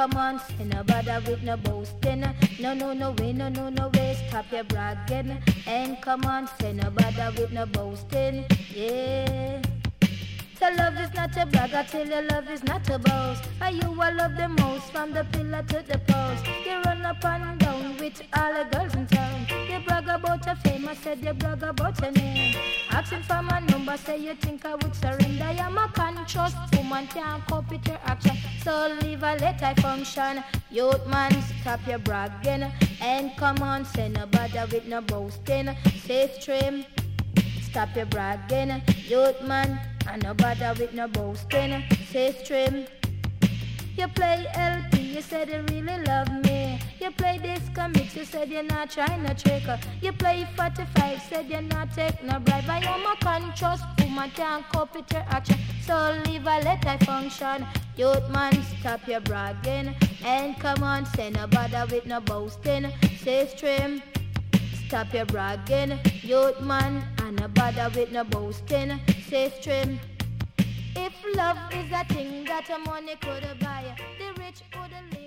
come on, say no bother with no boasting. No way, stop your bragging. And come on, say no bother with no boasting. Yeah. Tell love is not a brag, I tell you love is not a boast. Are you I love the most, from the pillar to the post. You run up and down with all the girls in town. You brag about your fame, I said you brag about your name. Asking for my number, say you think I would surrender. I'm a conscious woman, can't cope with your action. So leave a let I function. Youth man, stop your bragging. And come on, say no bother with no boasting. Safe trim, stop your bragging. Youth man, and no bother with no boasting. Safe trim. You play LP, you said you really love me. You play disco mix, you said you're not trying to trick. You play 45, said you're not take no bribe. I am a conscious woman, can't cope with your action. So leave a let I function. Youth man, stop your bragging. And come on, say no bother with no boasting. Safe trim, stop your bragging. Youth man, and no bother with no boasting. Safe trim. If love is a thing that a money could buy, the rich could live.